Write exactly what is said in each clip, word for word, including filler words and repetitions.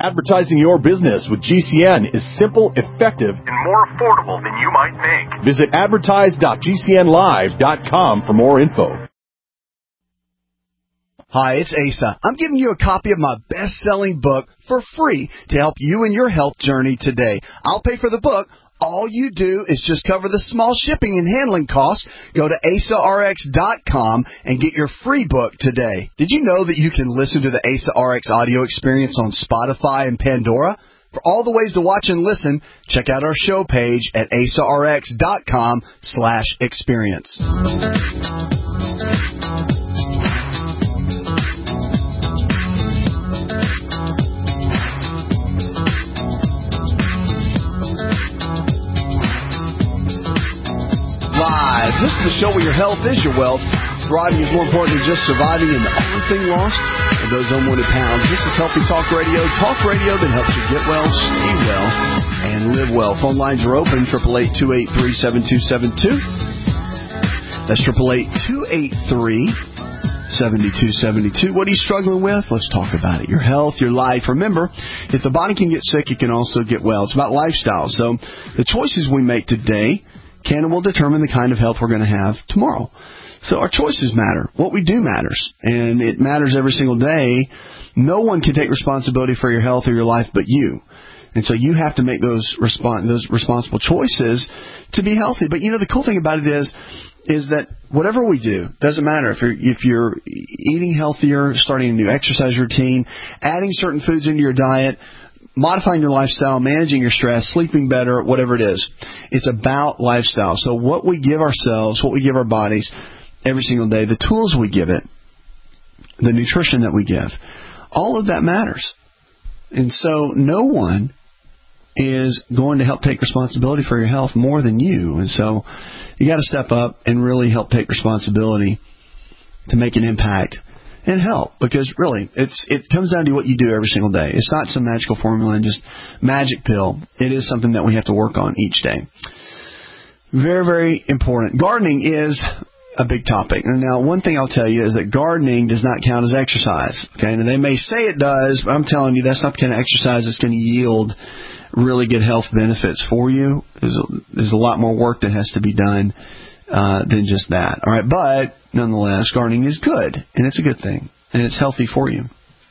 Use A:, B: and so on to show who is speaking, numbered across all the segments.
A: Advertising your business with G C N is simple, effective, and more affordable than you might think. Visit advertise dot g c n live dot com for more info.
B: Hi, it's Asa. I'm giving you a copy of my best-selling book for free to help you in your health journey today. I'll pay for the book. All you do is just cover the small shipping and handling costs. Go to asa r x dot com and get your free book today. Did you know that you can listen to the Asa R X audio experience on Spotify and Pandora? For all the ways to watch and listen, check out our show page at asa r x dot com slash experience. This is the show where your health is your wealth. Thriving is more important than just surviving, and the only thing lost are those unwanted pounds. This is Healthy Talk Radio. Talk radio that helps you get well, stay well, and live well. Phone lines are open, eight eight eight, two eight three, seven two seven two. That's eight eight eight, two eight three, seven two seven two. What are you struggling with? Let's talk about it. Your health, your life. Remember, if the body can get sick, it can also get well. It's about lifestyle. So the choices we make today can and will determine the kind of health we're going to have tomorrow. So our choices matter. What we do matters. And it matters every single day. No one can take responsibility for your health or your life but you. And so you have to make those respons- those responsible choices to be healthy. But, you know, the cool thing about it is is that whatever we do, doesn't matter if you're, if you're eating healthier, starting a new exercise routine, adding certain foods into your diet, modifying your lifestyle, managing your stress, sleeping better, whatever it is. It's about lifestyle. So what we give ourselves, what we give our bodies every single day, the tools we give it, the nutrition that we give, all of that matters. And so no one is going to help take responsibility for your health more than you. And so you got to step up and really help take responsibility to make an impact and help, because really, it's it comes down to what you do every single day. It's not some magical formula and just magic pill. It is something that we have to work on each day. Very, very important. Gardening is a big topic. Now, one thing I'll tell you is that gardening does not count as exercise. Okay, and they may say it does, but I'm telling you that's not the kind of exercise that's going to yield really good health benefits for you. There's a, there's a lot more work that has to be done Uh, than just that. All right, but nonetheless, gardening is good, and it's a good thing, and it's healthy for you.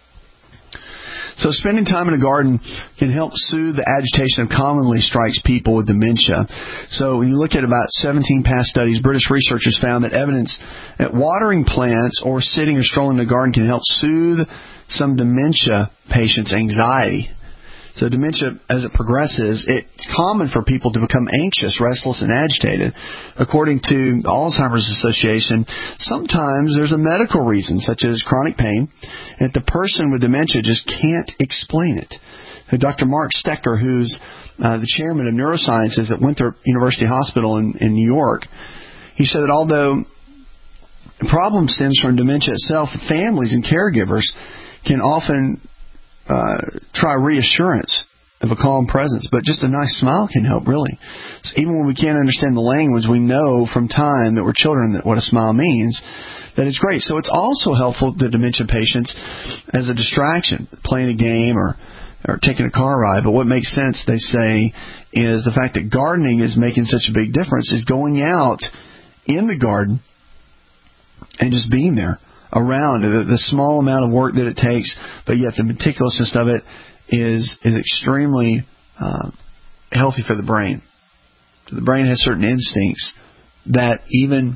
B: So spending time in a garden can help soothe the agitation that commonly strikes people with dementia. So when you look at about seventeen past studies, British researchers found that evidence that watering plants or sitting or strolling in the garden can help soothe some dementia patients' anxiety. So dementia, as it progresses, it's common for people to become anxious, restless, and agitated. According to the Alzheimer's Association, sometimes there's a medical reason, such as chronic pain, and the person with dementia just can't explain it. Doctor Mark Stecker, who's uh, the chairman of neurosciences at Winthrop University Hospital in, in New York, he said that although the problem stems from dementia itself, families and caregivers can often Uh, try reassurance of a calm presence, but just a nice smile can help, really. So even when we can't understand the language, we know from time that we're children that what a smile means, that it's great. So it's also helpful to dementia patients as a distraction, playing a game or, or taking a car ride. But what makes sense, they say, is the fact that gardening is making such a big difference, is going out in the garden and just being there. Around the, the small amount of work that it takes, but yet the meticulousness of it is is extremely uh, healthy for the brain. So the brain has certain instincts that even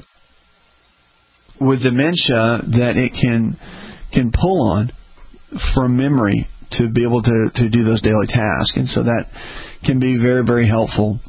B: with dementia that it can can pull on from memory to be able to, to do those daily tasks, and so that can be very, very helpful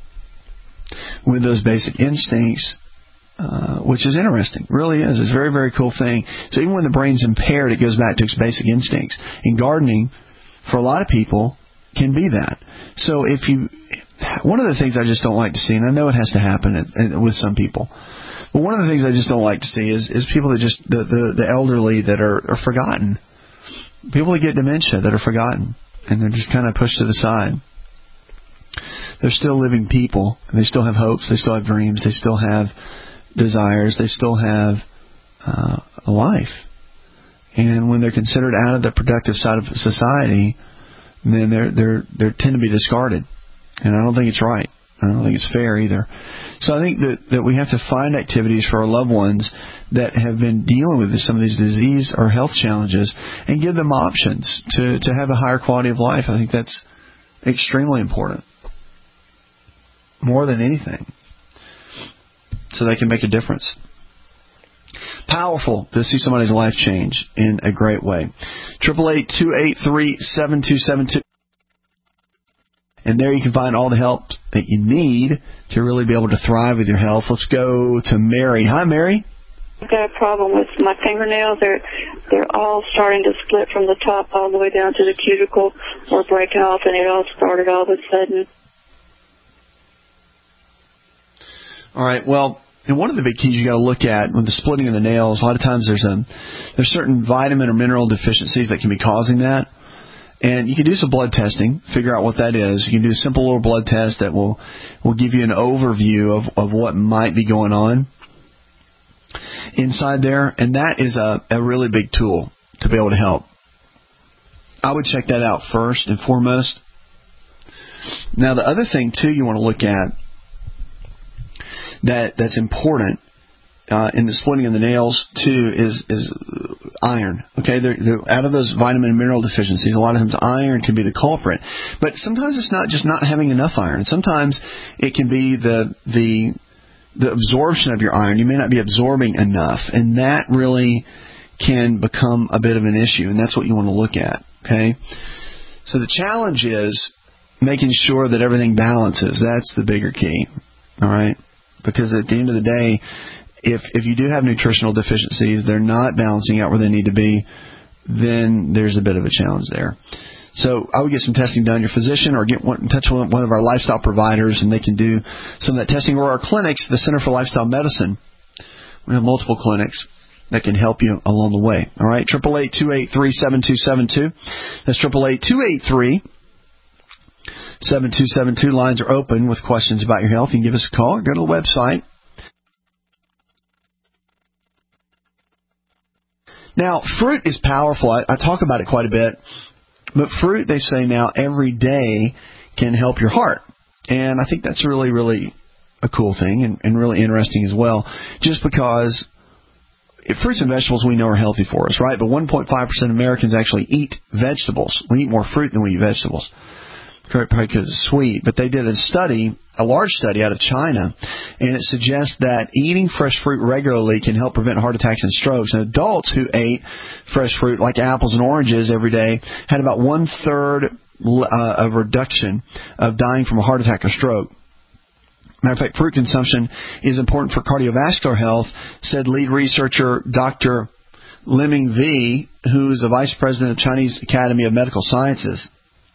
B: with those basic instincts. Uh, which is interesting. Really is. It's a very, very cool thing. So even when the brain's impaired, it goes back to its basic instincts. And gardening, for a lot of people, can be that. So if you... One of the things I just don't like to see, and I know it has to happen at, at, with some people, but one of the things I just don't like to see is, is people that just... The, the, the elderly that are, are forgotten. People that get dementia that are forgotten. And they're just kind of pushed to the side. They're still living people. And they still have hopes. They still have dreams. They still have desires. They still have uh, a life. And when they're considered out of the productive side of society, then they're they're they tend to be discarded, and I don't think it's right. I don't think it's fair either. So I think that, that we have to find activities for our loved ones that have been dealing with some of these disease or health challenges and give them options to, to have a higher quality of life. I think that's extremely important, more than anything, so they can make a difference. Powerful to see somebody's life change in a great way. eight eight eight, two eight three, seven two seven two. And there you can find all the help that you need to really be able to thrive with your health. Let's go to Mary. Hi, Mary.
C: I've got a problem with my fingernails. They're, they're all starting to split from the top all the way down to the cuticle or break off, and it all started all of a sudden.
B: All right, well, and one of the big keys you got to look at with the splitting of the nails, a lot of times there's a, there's certain vitamin or mineral deficiencies that can be causing that. And you can do some blood testing, figure out what that is. You can do a simple little blood test that will, will give you an overview of, of what might be going on inside there. And that is a, a really big tool to be able to help. I would check that out first and foremost. Now, the other thing, too, you want to look at that that's important uh, in the splitting of the nails, too, is is iron. Okay, they're, they're, out of those vitamin and mineral deficiencies, a lot of times iron can be the culprit. But sometimes it's not just not having enough iron. Sometimes it can be the the the absorption of your iron. You may not be absorbing enough, and that really can become a bit of an issue, and that's what you want to look at. Okay, so the challenge is making sure that everything balances. That's the bigger key. All right, because at the end of the day, If if you do have nutritional deficiencies, they're not balancing out where they need to be, then there's a bit of a challenge there. So I would get some testing done. Your physician, or get in touch with one of our lifestyle providers, and they can do some of that testing. Or our clinics, the Center for Lifestyle Medicine. We have multiple clinics that can help you along the way. All right, eight eight eight, two eight three, seven two seven two. That's eight eight eight, two eight three, seven two seven two. Lines are open with questions about your health. You can give us a call or go to the website. Now, fruit is powerful. I, I talk about it quite a bit. But fruit, they say now, every day can help your heart. And I think that's really, really a cool thing and, and really interesting as well. Just because fruits and vegetables we know are healthy for us, right? But one point five percent of Americans actually eat vegetables. We eat more fruit than we eat vegetables. Probably because it's sweet. But they did a study, a large study out of China, and it suggests that eating fresh fruit regularly can help prevent heart attacks and strokes. And adults who ate fresh fruit, like apples and oranges, every day, had about one-third uh, of reduction of dying from a heart attack or stroke. Matter of fact, fruit consumption is important for cardiovascular health, said lead researcher Doctor Liming V, who is the vice president of Chinese Academy of Medical Sciences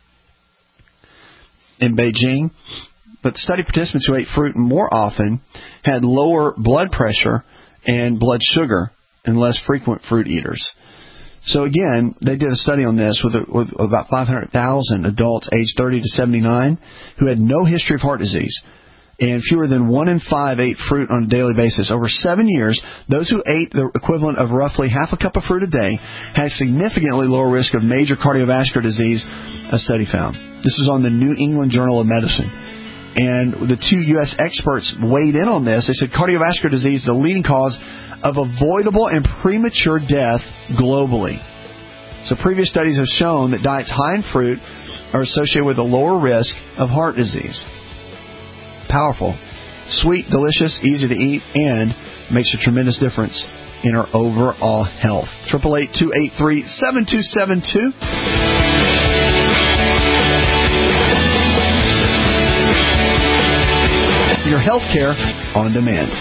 B: in Beijing. But study participants who ate fruit more often had lower blood pressure and blood sugar and less frequent fruit eaters. So again, they did a study on this with, with about five hundred thousand adults aged thirty to seventy-nine who had no history of heart disease. And fewer than one in five ate fruit on a daily basis. Over seven years, those who ate the equivalent of roughly half a cup of fruit a day had significantly lower risk of major cardiovascular disease, a study found. This was on the New England Journal of Medicine. And the two U S experts weighed in on this. They said cardiovascular disease is the leading cause of avoidable and premature death globally. So previous studies have shown that diets high in fruit are associated with a lower risk of heart disease. Powerful, sweet, delicious, easy to eat, and makes a tremendous difference in our overall health. eight eight eight, two eight three, seven two seven two. Your health care on demand.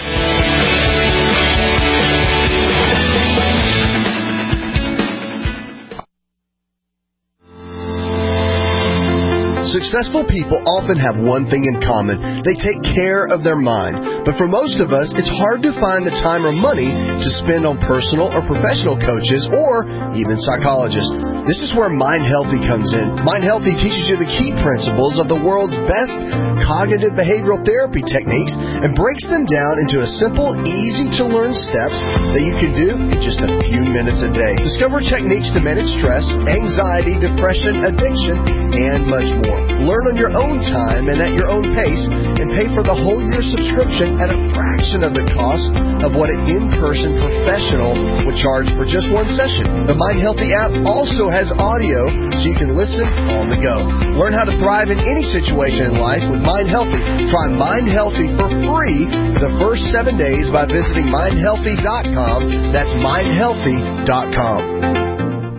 B: Successful people often have one thing in common. They take care of their mind. But for most of us, it's hard to find the time or money to spend on personal or professional coaches or even psychologists. This is where Mind Healthy comes in. Mind Healthy teaches you the key principles of the world's best cognitive behavioral therapy techniques and breaks them down into a simple, easy-to-learn steps that you can do in just a few minutes a day. Discover techniques to manage stress, anxiety, depression, addiction, and much more. Learn on your own time and at your own pace, and pay for the whole year subscription at a fraction of the cost of what an in-person professional would charge for just one session. The Mind Healthy app also has audio so you can listen on the go. Learn how to thrive in any situation in life with Mind Healthy. Try Mind Healthy for free for the first seven days by visiting mind healthy dot com. That's mind healthy dot com.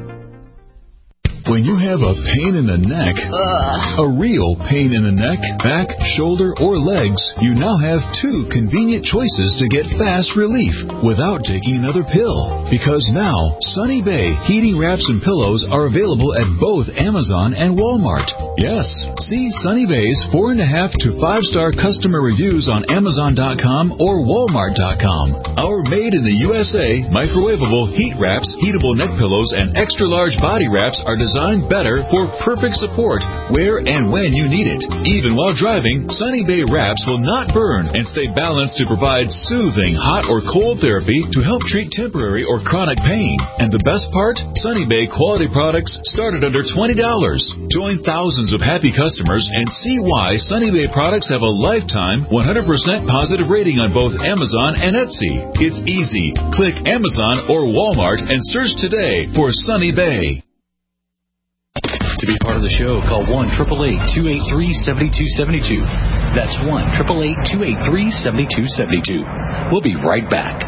D: When you have a pain in the neck, Ugh. a real pain in the neck, back, shoulder, or legs, you now have two convenient choices to get fast relief without taking another pill. Because now, Sunny Bay heating wraps and pillows are available at both Amazon and Walmart. Yes, see Sunny Bay's four and a half to five star customer reviews on Amazon dot com or Walmart dot com. Our made in the U S A microwavable heat wraps, heatable neck pillows, and extra large body wraps are designed better for perfect support where and when you need it. Even while driving, Sunny Bay wraps will not burn and stay balanced to provide soothing hot or cold therapy to help treat temporary or chronic pain. And the best part? Sunny Bay quality products start at under twenty dollars. Join thousands of happy customers and see why Sunny Bay products have a lifetime one hundred percent positive rating on both Amazon and Etsy. It's easy. Click Amazon or Walmart and search today for Sunny Bay.
E: To be part of the show, call one eight eight eight, two eight three, seven two seven two. That's one eight eight eight, two eight three, seven two seven two. We'll be right back.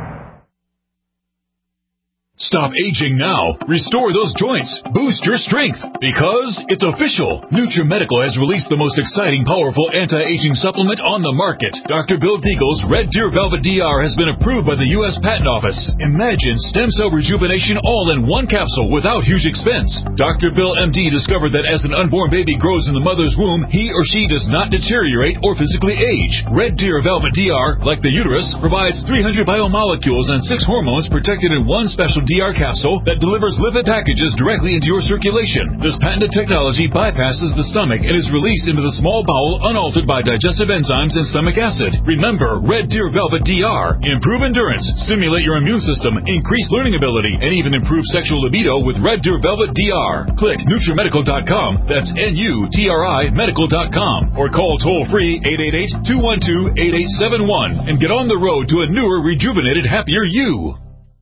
D: Stop aging now. Restore those joints. Boost your strength. Because it's official. NutriMedical has released the most exciting, powerful anti-aging supplement on the market. Doctor Bill Deagle's Red Deer Velvet D R has been approved by the U S Patent Office. Imagine stem cell rejuvenation all in one capsule without huge expense. Doctor Bill M D discovered that as an unborn baby grows in the mother's womb, he or she does not deteriorate or physically age. Red Deer Velvet D R, like the uterus, provides three hundred biomolecules and six hormones protected in one special D R capsule that delivers lipid packages directly into your circulation. This patented technology bypasses the stomach and is released into the small bowel unaltered by digestive enzymes and stomach acid. Remember, Red Deer Velvet D R. Improve endurance, stimulate your immune system, increase learning ability, and even improve sexual libido with Red Deer Velvet D R. Click NutriMedical dot com. That's N U T R I medical dot com. Or call toll-free eight eight eight, two one two, eight eight seven one and get on the road to a newer, rejuvenated, happier you.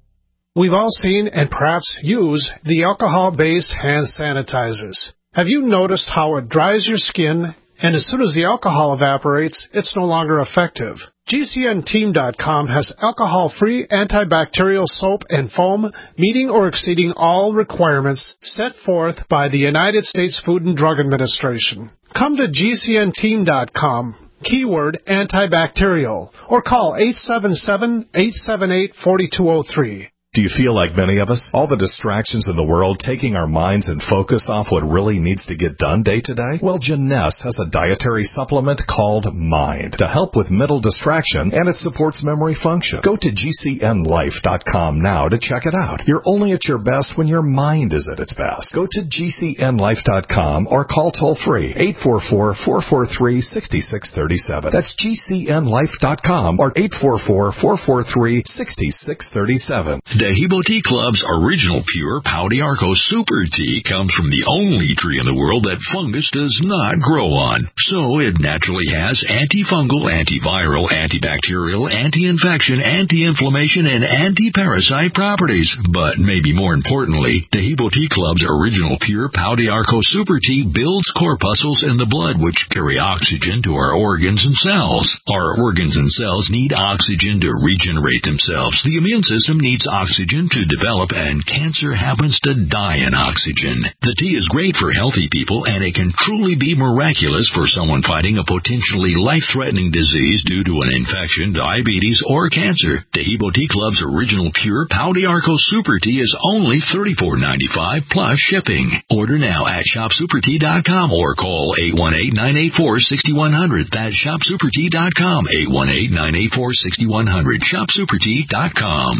F: We've all seen and perhaps use the alcohol-based hand sanitizers. Have you noticed how it dries your skin, and as soon as the alcohol evaporates, it's no longer effective? G C N team dot com has alcohol-free antibacterial soap and foam meeting or exceeding all requirements set forth by the United States Food and Drug Administration. Come to G C N team dot com. Keyword antibacterial, or call eight seven seven, eight seven eight, four two zero three.
A: Do you feel like many of us? All the distractions in the world taking our minds and focus off what really needs to get done day to day? Well, Jeunesse has a dietary supplement called Mind to help with mental distraction, and it supports memory function. Go to G C N life dot com now to check it out. You're only at your best when your mind is at its best. Go to G C N life dot com or call toll-free eight four four, four four three, six six three seven. That's G C N life dot com or eight four four, four four three, six six three seven.
G: Dehibo Tea Club's original pure Pau d'Arco Super Tea comes from the only tree in the world that fungus does not grow on. So it naturally has antifungal, antiviral, antibacterial, anti-infection, anti-inflammation, and anti-parasite properties. But maybe more importantly, Dehibo Tea Club's original pure Pau d'Arco Super Tea builds corpuscles in the blood which carry oxygen to our organs and cells. Our organs and cells need oxygen to regenerate themselves. The immune system needs oxygen oxygen to develop, and cancer happens to die in oxygen. The tea is great for healthy people, and it can truly be miraculous for someone fighting a potentially life-threatening disease due to an infection, diabetes, or cancer. Taheebo Tea Club's original pure Pau d'Arco Super Tea is only thirty-four ninety-five plus shipping. Order now at shop super tea dot com or call eight one eight, nine eight four, six one zero zero. That's shop super tea dot com, eight one eight, nine eight four, six one zero zero. shop super tea dot com.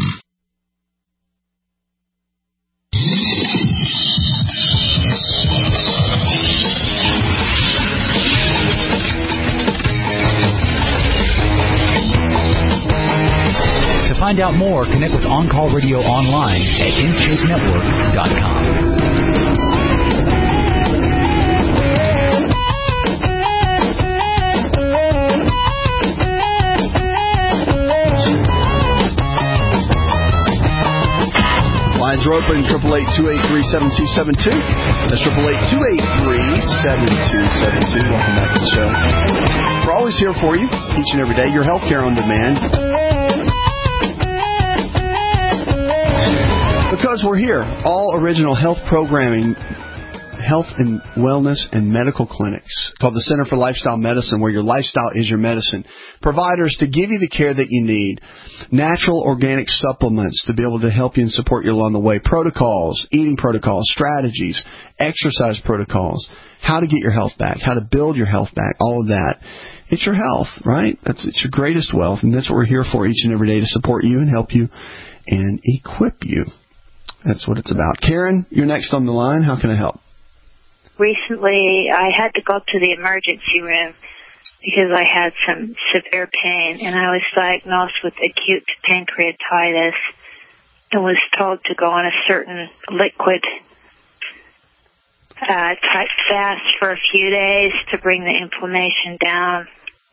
E: To find out more, connect with On Call Radio online at intake network dot com.
B: Lines are open, eight eight eight, two eight three, seven two seven two. That's eight eight eight, two eight three, seven two seven two. Welcome back to the show. We're always here for you, each and every day. Your healthcare on demand. Because we're here. All original health programming, health and wellness and medical clinics called the Center for Lifestyle Medicine, where your lifestyle is your medicine. Providers to give you the care that you need. Natural organic supplements to be able to help you and support you along the way. Protocols, eating protocols, strategies, exercise protocols, how to get your health back, how to build your health back, all of that. It's your health, right? That's it's your greatest wealth, and that's what we're here for each and every day, to support you and help you and equip you. That's what it's about. Karen, you're next on the line. How can I help?
H: Recently, I had to go to the emergency room because I had some severe pain, and I was diagnosed with acute pancreatitis and was told to go on a certain liquid uh, type fast for a few days to bring the inflammation down.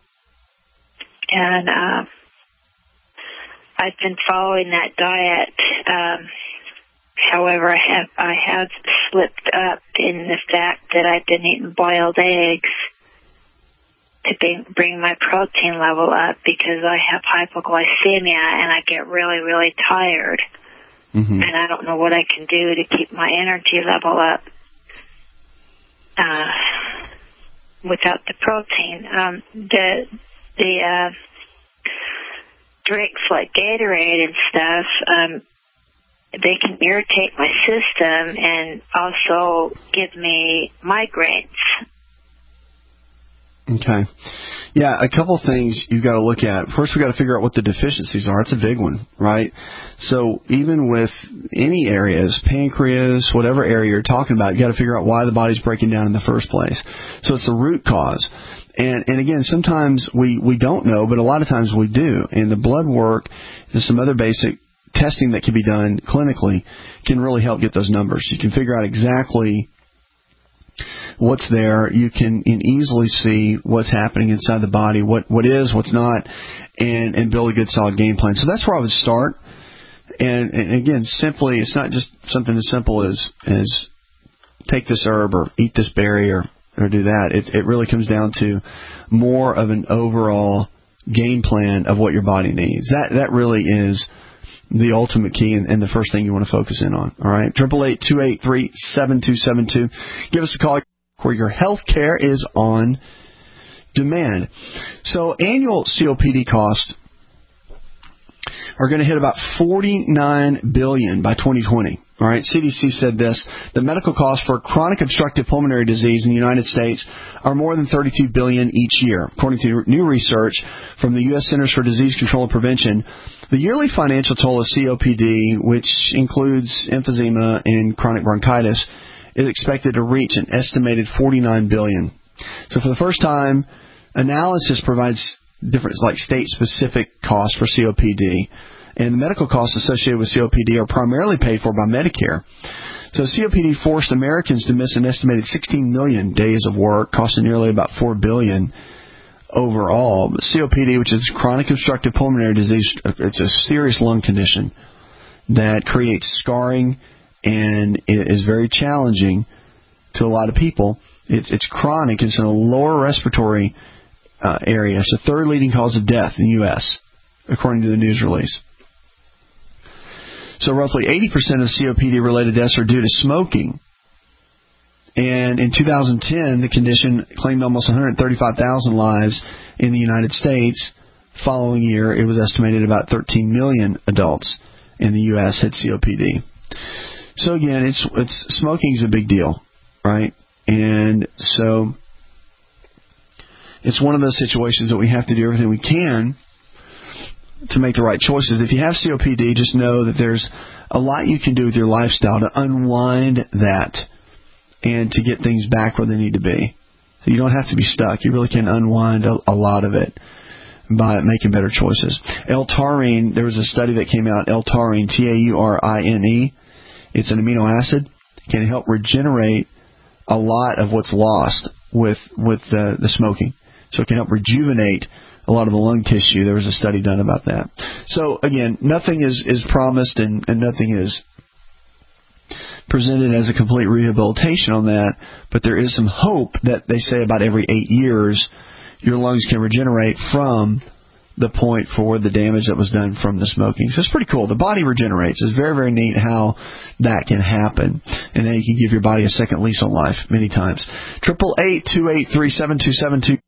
H: And uh, I've been following that diet. Um, However, I have I have slipped up in the fact that I've been eating boiled eggs to bring, bring my protein level up, because I have hypoglycemia and I get really, really tired. Mm-hmm. And I don't know what I can do to keep my energy level up uh, without the protein. Um, the the uh, drinks like Gatorade and stuff, um, they can irritate my system and also give me migraines.
B: Okay. Yeah, a couple things you've got to look at. First, we've got to figure out what the deficiencies are. It's a big one, right? So even with any areas, pancreas, whatever area you're talking about, you've got to figure out why the body's breaking down in the first place. So it's the root cause. And, and again, sometimes we, we don't know, but a lot of times we do. And the blood work and some other basic testing that can be done clinically can really help get those numbers. You can figure out exactly what's there. You can easily see what's happening inside the body, what what is, what's not, and, and build a good solid game plan. So that's where I would start. And, and again, simply, it's not just something as simple as, as take this herb or eat this berry or, or do that. It, it really comes down to more of an overall game plan of what your body needs. That that really is the ultimate key and, and the first thing you want to focus in on. All right, eight eight eight, two eight three, seven two seven two. Give us a call where your health care is on demand. So annual C O P D costs are going to hit about forty-nine billion dollars by twenty twenty. All right, C D C said this: the medical costs for chronic obstructive pulmonary disease in the United States are more than thirty-two billion dollars each year. According to new research from the U S Centers for Disease Control and Prevention, the yearly financial toll of C O P D, which includes emphysema and chronic bronchitis, is expected to reach an estimated forty-nine billion dollars. So for the first time, analysis provides different, like state-specific costs for C O P D. And the medical costs associated with C O P D are primarily paid for by Medicare. So C O P D forced Americans to miss an estimated sixteen million days of work, costing nearly about four billion dollars overall. But C O P D, which is chronic obstructive pulmonary disease, it's a serious lung condition that creates scarring and is very challenging to a lot of people. It's, it's chronic. It's in a lower respiratory uh, area. It's the third leading cause of death in the U S, according to the news release. So roughly eighty percent of C O P D-related deaths are due to smoking. And in two thousand ten, the condition claimed almost one hundred thirty-five thousand lives in the United States. Following year, it was estimated about thirteen million adults in the U S had C O P D. So again, it's it's smoking is a big deal, right? And so it's one of those situations that we have to do everything we can to make the right choices. If you have C O P D, just know that there's a lot you can do with your lifestyle to unwind that and to get things back where they need to be. So you don't have to be stuck. You really can unwind a, a lot of it by making better choices. L-taurine, there was a study that came out, L-taurine, T A U R I N E. It's an amino acid. It can help regenerate a lot of what's lost with with the, the smoking. So it can help rejuvenate a lot of the lung tissue. There was a study done about that. So, again, nothing is, is promised and, and nothing is presented as a complete rehabilitation on that, but there is some hope that they say about every eight years your lungs can regenerate from the point for the damage that was done from the smoking. So it's pretty cool. The body regenerates. It's very, very neat how that can happen. And then you can give your body a second lease on life many times. eight eight eight, two eight three, seven two seven two,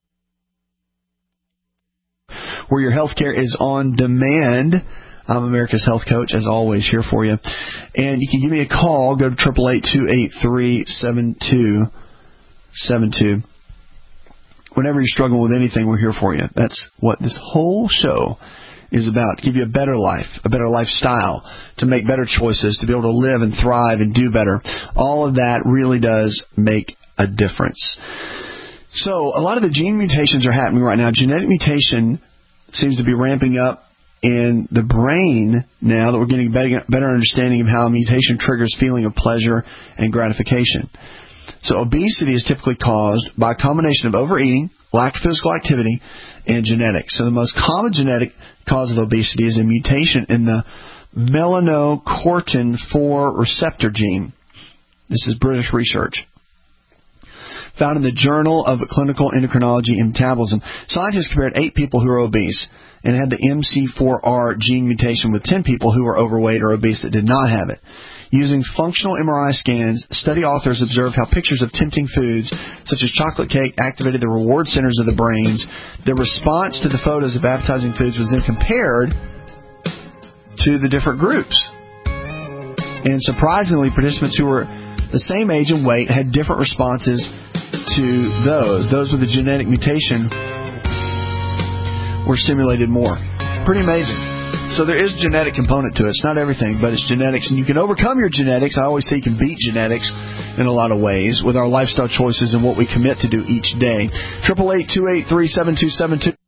B: where your health care is on demand. I'm America's Health Coach, as always, here for you. And you can give me a call. Go to eight eight eight, two eight three, seven two seven two. Whenever you're struggling with anything, we're here for you. That's what this whole show is about. To give you a better life, a better lifestyle, to make better choices, to be able to live and thrive and do better. All of that really does make a difference. So a lot of the gene mutations are happening right now. Genetic mutation seems to be ramping up in the brain now that we're getting a better understanding of how mutation triggers feeling of pleasure and gratification. So obesity is typically caused by a combination of overeating, lack of physical activity, and genetics. So the most common genetic cause of obesity is a mutation in the melanocortin four receptor gene. This is British research. Found in the Journal of Clinical Endocrinology and Metabolism, scientists compared eight people who were obese and had the M C four R gene mutation with ten people who were overweight or obese that did not have it. Using functional M R I scans, study authors observed how pictures of tempting foods, such as chocolate cake, activated the reward centers of the brains. The response to the photos of appetizing foods was then compared to the different groups. And surprisingly, participants who were the same age and weight had different responses to those. Those with the genetic mutation were stimulated more. Pretty amazing. So there is a genetic component to it. It's not everything, but it's genetics. And you can overcome your genetics. I always say you can beat genetics in a lot of ways with our lifestyle choices and what we commit to do each day. eight eight eight, two eight three, seven two seven two.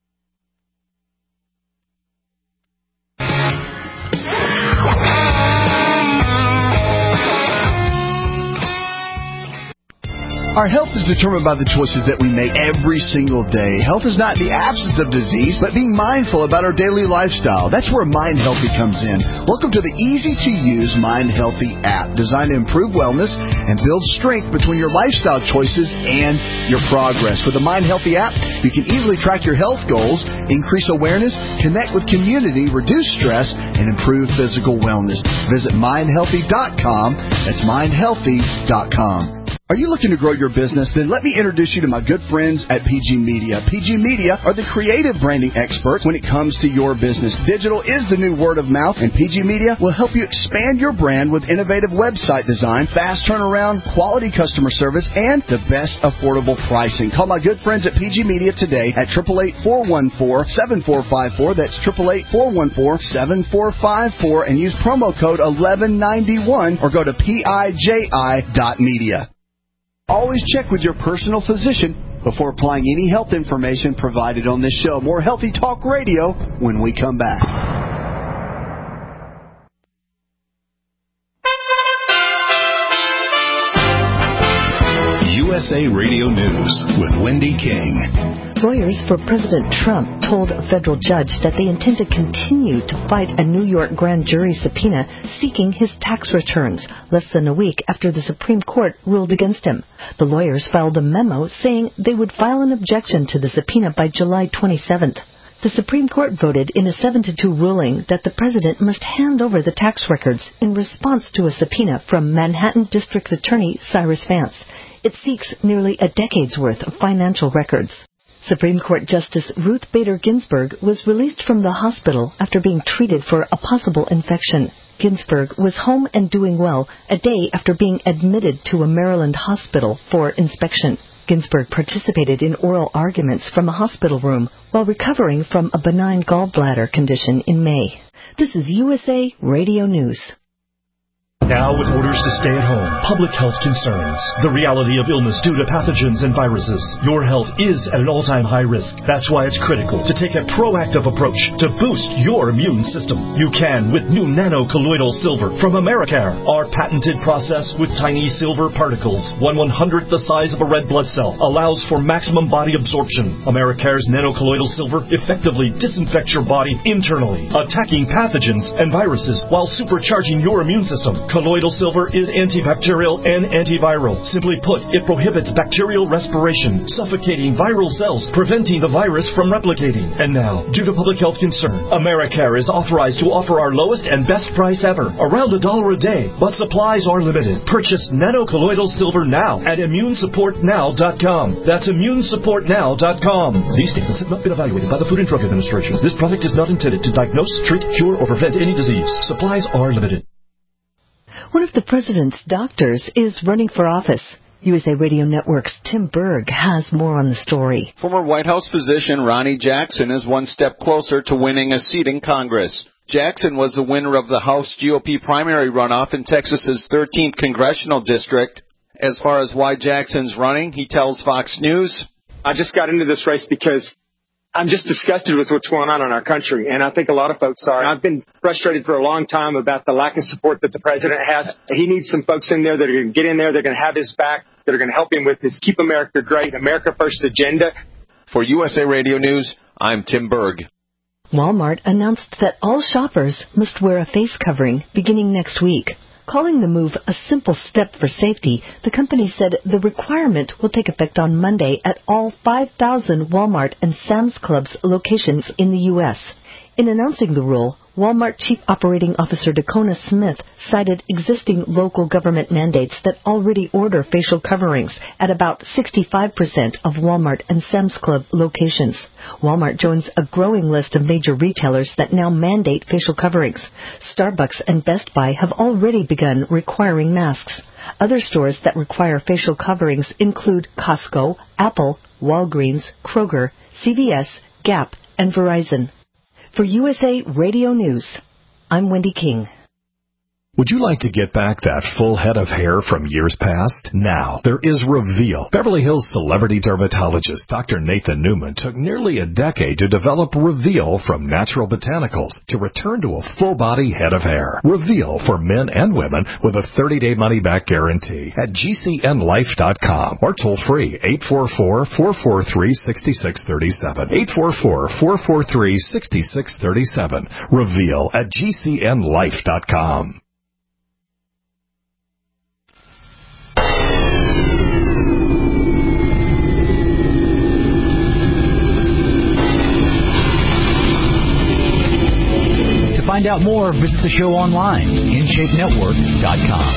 B: Our health is determined by the choices that we make every single day. Health is not the absence of disease, but being mindful about our daily lifestyle. That's where Mind Healthy comes in. Welcome to the easy-to-use Mind Healthy app, designed to improve wellness and build strength between your lifestyle choices and your progress. With the Mind Healthy app, you can easily track your health goals, increase awareness, connect with community, reduce stress, and improve physical wellness. Visit mind healthy dot com. That's mind healthy dot com. Are you looking to grow your business? Then let me introduce you to my good friends at P G Media. P G Media are the creative branding experts when it comes to your business. Digital is the new word of mouth, and P G Media will help you expand your brand with innovative website design, fast turnaround, quality customer service, and the best affordable pricing. Call my good friends at P G Media today at eight eight eight, four one four, seven four five four. That's eight eight eight, four one four, seven four five four, and use promo code eleven ninety-one or go to P I J I dot media. Always check with your personal physician before applying any health information provided on this show. More Healthy Talk Radio when we come back.
A: U S A Radio News with Wendy King.
I: Lawyers for President Trump told a federal judge that they intend to continue to fight a New York grand jury subpoena seeking his tax returns, less than a week after the Supreme Court ruled against him. The lawyers filed a memo saying they would file an objection to the subpoena by July twenty-seventh. The Supreme Court voted in a seven to two ruling that the president must hand over the tax records in response to a subpoena from Manhattan District Attorney Cyrus Vance. It seeks nearly a decade's worth of financial records. Supreme Court Justice Ruth Bader Ginsburg was released from the hospital after being treated for a possible infection. Ginsburg was home and doing well a day after being admitted to a Maryland hospital for inspection. Ginsburg participated in oral arguments from a hospital room while recovering from a benign gallbladder condition in May. This is U S A Radio News.
J: Now with orders to stay at home, public health concerns, the reality of illness due to pathogens and viruses, your health is at an all-time high risk. That's why it's critical to take a proactive approach to boost your immune system. You can with new nano-colloidal silver from Americare. Our patented process with tiny silver particles, one one-hundredth the size of a red blood cell, allows for maximum body absorption. Americare's nano-colloidal silver effectively disinfects your body internally, attacking pathogens and viruses while supercharging your immune system. Colloidal silver is antibacterial and antiviral. Simply put, it prohibits bacterial respiration, suffocating viral cells, preventing the virus from replicating. And now, due to public health concern, Americare is authorized to offer our lowest and best price ever, around a dollar a day, but supplies are limited. Purchase nano-colloidal silver now at immune support now dot com. That's immune support now dot com. These statements have not been evaluated by the Food and Drug Administration. This product is not intended to diagnose, treat, cure, or prevent any disease. Supplies are limited.
I: One of the president's doctors is running for office. U S A Radio Network's Tim Berg has more on the story.
K: Former White House physician Ronnie Jackson is one step closer to winning a seat in Congress. Jackson was the winner of the House G O P primary runoff in Texas's thirteenth congressional district. As far as why Jackson's running, he tells Fox News,
L: I just got into this race because I'm just disgusted with what's going on in our country, and I think a lot of folks are. I've been frustrated for a long time about the lack of support that the president has. He needs some folks in there that are going to get in there, they're going to have his back, that are going to help him with his Keep America Great, America First agenda.
K: For U S A Radio News, I'm Tim Berg.
I: Walmart announced that all shoppers must wear a face covering beginning next week. Calling the move a simple step for safety, the company said the requirement will take effect on Monday at all five thousand Walmart and Sam's Club's locations in the U S In announcing the rule, Walmart Chief Operating Officer Dacona Smith cited existing local government mandates that already order facial coverings at about sixty-five percent of Walmart and Sam's Club locations. Walmart joins a growing list of major retailers that now mandate facial coverings. Starbucks and Best Buy have already begun requiring masks. Other stores that require facial coverings include Costco, Apple, Walgreens, Kroger, C V S, Gap, and Verizon. For U S A Radio News, I'm Wendy King.
A: Would you like to get back that full head of hair from years past? Now, there is Reveal. Beverly Hills celebrity dermatologist Doctor Nathan Newman took nearly a decade to develop Reveal from natural botanicals to return to a full-body head of hair. Reveal for men and women with a thirty-day money-back guarantee at G C N life dot com or toll-free eight four four, four four three, six six three seven. eight four four, four four three, six six three seven. Reveal at G C N life dot com.
E: To find out more, visit the show online, in shape network dot com.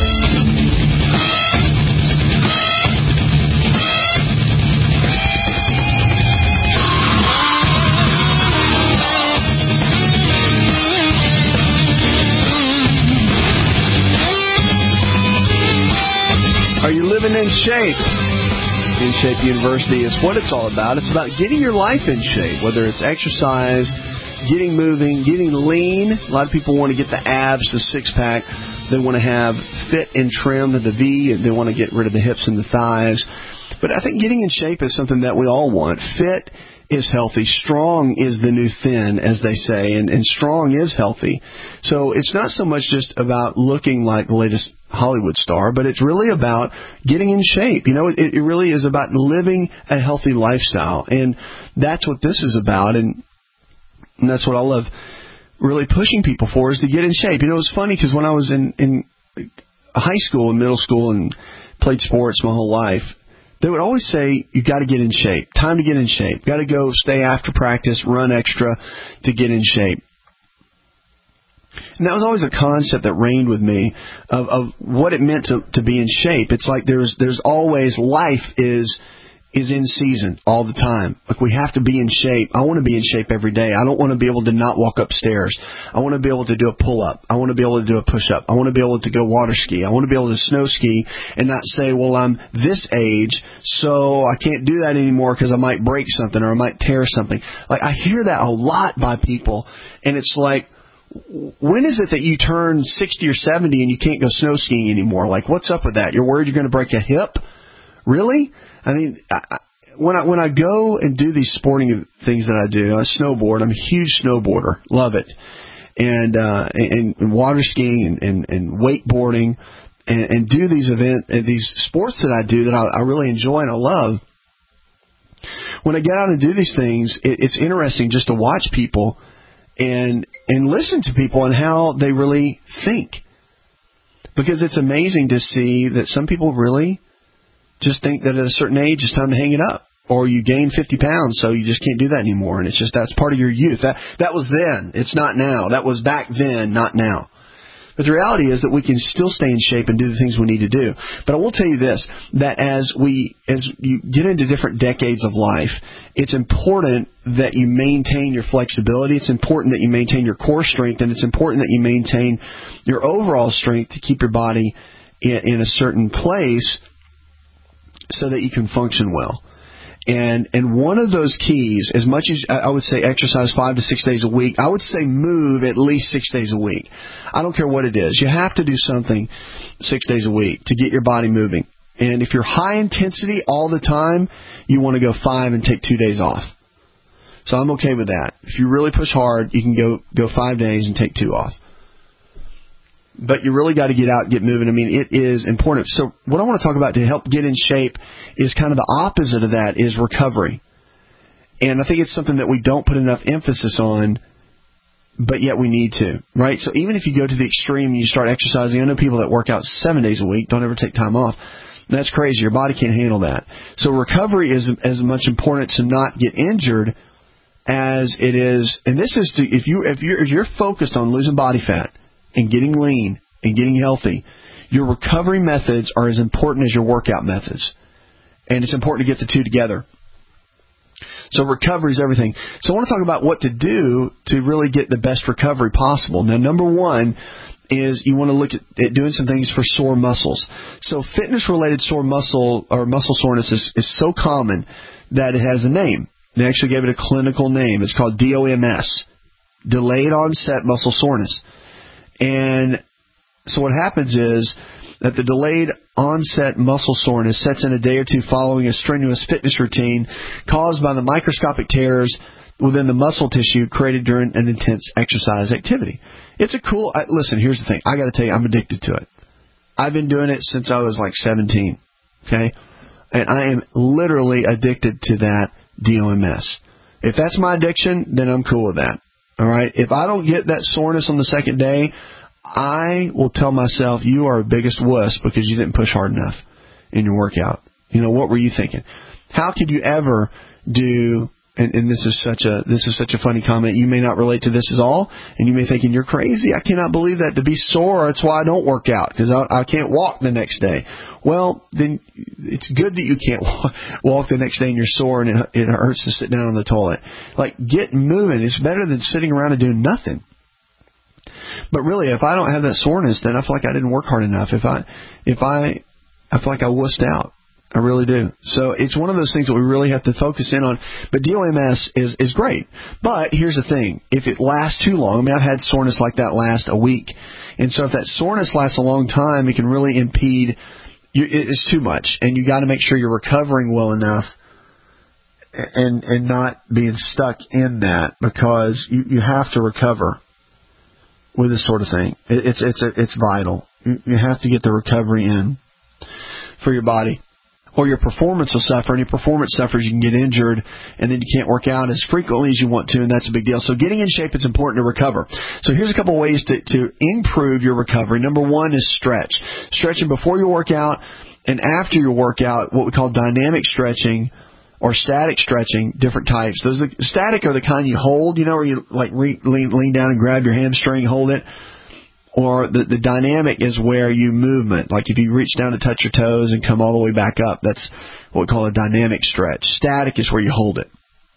B: Are you living in shape? In Shape University is what it's all about. It's about getting your life in shape, whether it's exercise, getting moving, getting lean. A lot of people want to get the abs, the six-pack. They want to have fit and trim, the V, and they want to get rid of the hips and the thighs. But I think getting in shape is something that we all want. Fit is healthy. Strong is the new thin, as they say, and, and strong is healthy. So it's not so much just about looking like the latest Hollywood star, but it's really about getting in shape. You know, it, it really is about living a healthy lifestyle, and that's what this is about, and, and that's what I love really pushing people for, is to get in shape. You know, it's funny because when I was in, in high school and middle school and played sports my whole life, they would always say, you got to get in shape. Time to get in shape. Got to go stay after practice, run extra to get in shape. And that was always a concept that reigned with me of, of what it meant to, to be in shape. It's like there's there's always, life is is in season all the time. Like, we have to be in shape. I want to be in shape every day. I don't want to be able to not walk upstairs. I want to be able to do a pull-up. I want to be able to do a push-up. I want to be able to go water ski. I want to be able to snow ski and not say, well, I'm this age, so I can't do that anymore because I might break something or I might tear something. Like, I hear that a lot by people, and it's like, when is it that you turn sixty or seventy and you can't go snow skiing anymore? Like, what's up with that? You're worried you're going to break a hip? Really? I mean, I, when I when I go and do these sporting things that I do, I snowboard. I'm a huge snowboarder, love it, and uh, and, and water skiing and, and, and wakeboarding, and, and do these event these sports that I do that I, I really enjoy and I love. When I get out and do these things, it, it's interesting just to watch people and and listen to people and how they really think, because it's amazing to see that some people really just think that at a certain age it's time to hang it up, or you gain fifty pounds, so you just can't do that anymore, and it's just that's part of your youth. That that was then, it's not now. That was back then, not now. But the reality is that we can still stay in shape and do the things we need to do. But I will tell you this, that as we as you get into different decades of life, it's important that you maintain your flexibility. It's important that you maintain your core strength, and it's important that you maintain your overall strength to keep your body in, in a certain place so that you can function well. And and one of those keys, as much as I would say exercise five to six days a week, I would say move at least six days a week. I don't care what it is. You have to do something six days a week to get your body moving. And if you're high intensity all the time, you want to go five and take two days off. So I'm okay with that. If you really push hard, you can go, go five days and take two off. But you really got to get out and get moving. I mean, it is important. So what I want to talk about to help get in shape is kind of the opposite of that, is recovery. And I think it's something that we don't put enough emphasis on, but yet we need to, right? So even if you go to the extreme and you start exercising, I know people that work out seven days a week, don't ever take time off. That's crazy. Your body can't handle that. So recovery is as much important to not get injured as it is, and this is to, if you if you're if you're focused on losing body fat and getting lean and getting healthy, your recovery methods are as important as your workout methods. And it's important to get the two together. So recovery is everything. So I want to talk about what to do to really get the best recovery possible. Now, number one is you want to look at, at doing some things for sore muscles. So fitness-related sore muscle or muscle soreness is, is so common that it has a name. They actually gave it a clinical name. It's called D O M S, delayed onset muscle soreness. And so what happens is that the delayed onset muscle soreness sets in a day or two following a strenuous fitness routine caused by the microscopic tears within the muscle tissue created during an intense exercise activity. It's a cool... I, listen, here's the thing. I got to tell you, I'm addicted to it. I've been doing it since I was like seventeen, okay? And I am literally addicted to that D O M S. If that's my addiction, then I'm cool with that. All right? If I don't get that soreness on the second day, I will tell myself, you are the biggest wuss because you didn't push hard enough in your workout. You know, what were you thinking? How could you ever do, and, and this is such a this is such a funny comment, you may not relate to this at all, and you may be thinking, you're crazy. I cannot believe that. To be sore, that's why I don't work out, because I, I can't walk the next day. Well, then it's good that you can't walk, walk the next day and you're sore and it, it hurts to sit down on the toilet. Like, get moving. It's better than sitting around and doing nothing. But really, if I don't have that soreness, then I feel like I didn't work hard enough. If I, if I, I feel like I wussed out. I really do. So it's one of those things that we really have to focus in on. But D O M S is, is great. But here's the thing. If it lasts too long, I mean, I've had soreness like that last a week. And so if that soreness lasts a long time, it can really impede. You, it's too much. And you got to make sure you're recovering well enough and, and not being stuck in that, because you, you have to recover with this sort of thing. It, it's, it's, a, it's vital. You, you have to get the recovery in for your body, or your performance will suffer, and your performance suffers, you can get injured, and then you can't work out as frequently as you want to, and that's a big deal. So getting in shape, it's important to recover. So here's a couple of ways to, to improve your recovery. Number one is stretch. Stretching before you work out and after your workout, what we call dynamic stretching or static stretching, different types. Those are, static are the kind you hold, you know, where you like re, lean, lean down and grab your hamstring, hold it. Or the, the dynamic is where you movement. Like if you reach down to touch your toes and come all the way back up, that's what we call a dynamic stretch. Static is where you hold it.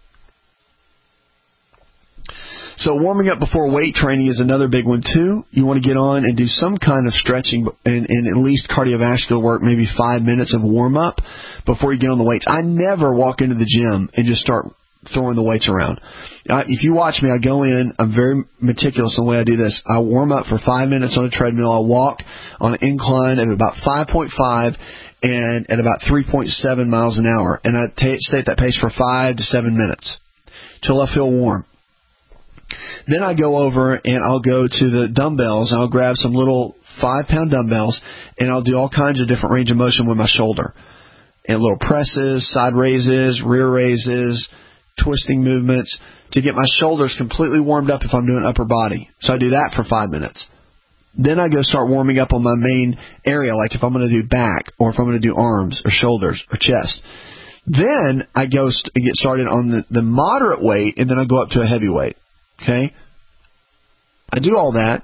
B: So warming up before weight training is another big one too. You want to get on and do some kind of stretching and, and at least cardiovascular work, maybe five minutes of warm up before you get on the weights. I never walk into the gym and just start throwing the weights around. Uh, if you watch me, I go in, I'm very meticulous in the way I do this. I warm up for five minutes on a treadmill. I walk on an incline at about five point five and at about three point seven miles an hour. And I t- stay at that pace for five to seven minutes till I feel warm. Then I go over and I'll go to the dumbbells and I'll grab some little five pound dumbbells and I'll do all kinds of different range of motion with my shoulder. And little presses, side raises, rear raises, twisting movements to get my shoulders completely warmed up if I'm doing upper body. So I do that for five minutes. Then I go start warming up on my main area, like if I'm going to do back or if I'm going to do arms or shoulders or chest. Then I go st- get started on the, the moderate weight and then I go up to a heavy weight. Okay? I do all that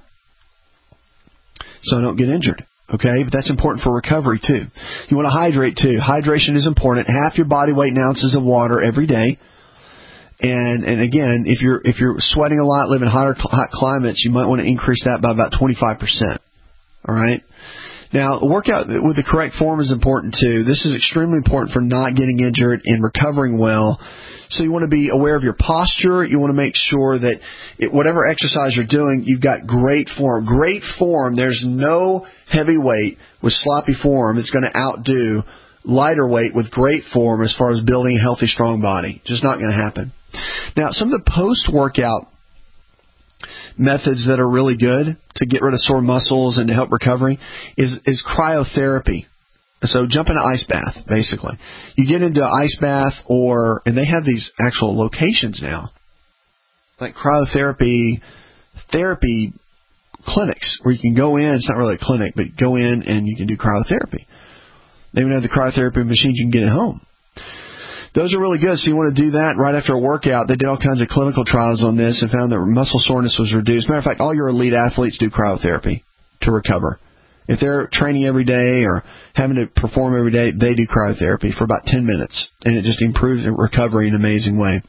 B: so I don't get injured. Okay? But that's important for recovery too. You want to hydrate too. Hydration is important. Half your body weight in ounces of water every day. And and again, if you're if you're sweating a lot, live in hotter hot climates, you might want to increase that by about twenty-five percent. All right? Now, a workout with the correct form is important too. This is extremely important for not getting injured and recovering well. So you want to be aware of your posture. You want to make sure that it, whatever exercise you're doing, you've got great form. Great form, there's no heavy weight with sloppy form that's going to outdo lighter weight with great form as far as building a healthy, strong body. Just not going to happen. Now, some of the post-workout methods that are really good to get rid of sore muscles and to help recovery is, is cryotherapy. So jump in an ice bath, basically. You get into an ice bath or, and they have these actual locations now, like cryotherapy therapy clinics where you can go in. It's not really a clinic, but go in and you can do cryotherapy. They even have the cryotherapy machines you can get at home. Those are really good, so you want to do that right after a workout. They did all kinds of clinical trials on this and found that muscle soreness was reduced. Matter of fact, all your elite athletes do cryotherapy to recover. If they're training every day or having to perform every day, they do cryotherapy for about ten minutes, and it just improves recovery in an amazing way.